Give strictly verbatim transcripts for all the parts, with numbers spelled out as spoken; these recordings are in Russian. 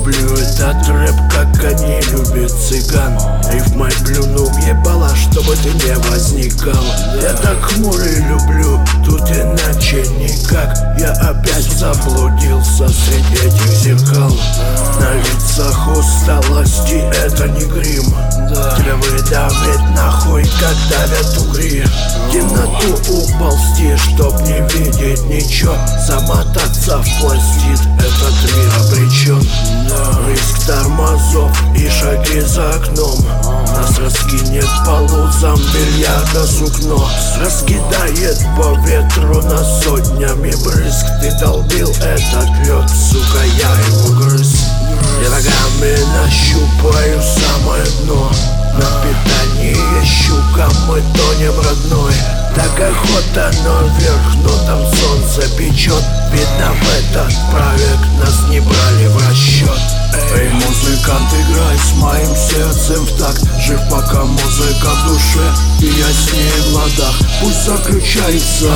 люблю этот рэп, как они любят цыган. Рифмой плюну в ебало, чтобы ты не возникал. Я так хмурый люблю, тут иначе никак. Я опять заблудился среди этих зеркал. На лицах усталости, это не грим. Тебя выдавить нахуй, как давят угри. В темноту уползти, чтоб не видеть ничего. Замотаться в пластид, этот мир обречен. Риск тормозов и шаги за окном. Нас раскинет по лузам бильярда сукно. Раскидает по ветру на сотнями брызг. Ты долбил этот лед, сука, я его грыз. Я ногами нащупаю самое дно. На питание щука, мы тонем, родной. Так охота наверх, но там солнце печет. Видно, в этот проект нас не брали в расчет. Эй, музыкант, играй с моим сердцем в такт. Жив пока музыка в душе, и я с ней в ладах. Пусть заключается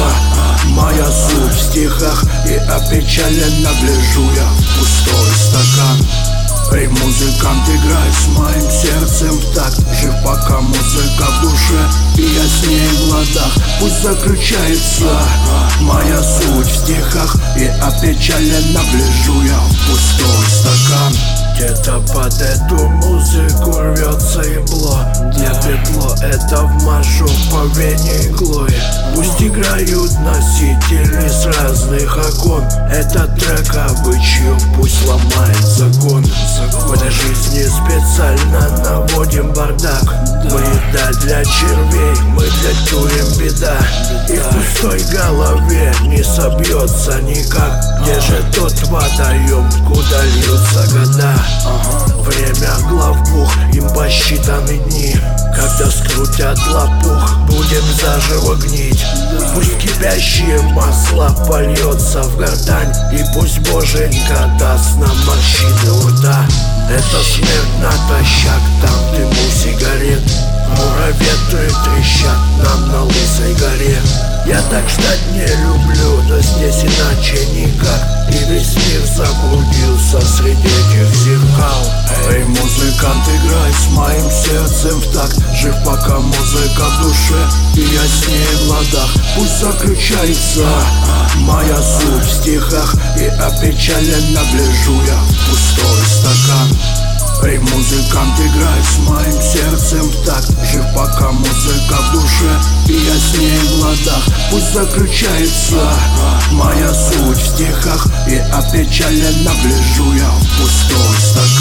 моя суть в стихах, и опечаленно гляжу я в пустой стакан. Эй, музыкант, играй с моим сердцем в такт. Жив пока музыка в душе, и я с ней в ладах. Пусть заключается моя суть в стихах, и опечаленно гляжу я в пустой стакан. Где-то под эту музыку рвется ебло. Где петло, это вмажу по вене иглой. Пусть играют носители с разных окон. Этот трек обычью пусть ломает закон. В этой жизни специально наводим бардак. Мы еда для червей, мы для тюрем беда. И в пустой голове не собьется никак. Где же тот водоем, куда льются года? Время главбух, им посчитаны дни. Когда скрутят лопух, будем заживо гнить. Пусть кипящее масло польется в гортань, и пусть боженька даст нам морщины у рта. Это смерть натощак, там дыму сигарет. Муравьеты трещат нам на лысой горе. Я так ждать не люблю, но здесь иначе никак. И весь мир заблудился среди этих зеркал. Эй, музыкант, играй с моим сердцем в такт. Жив пока музыка в душе, и я с ней в ладах. Пусть заключается моя суть в стихах, и опечаленно гляжу я в пустой стакан. Эй, музыкант, играй с моим сердцем в такт. Жив пока музыка в душе, и я с ней в ладах. Пусть заключается моя суть в стихах, и опечаленно гляжу я в пустой стакан.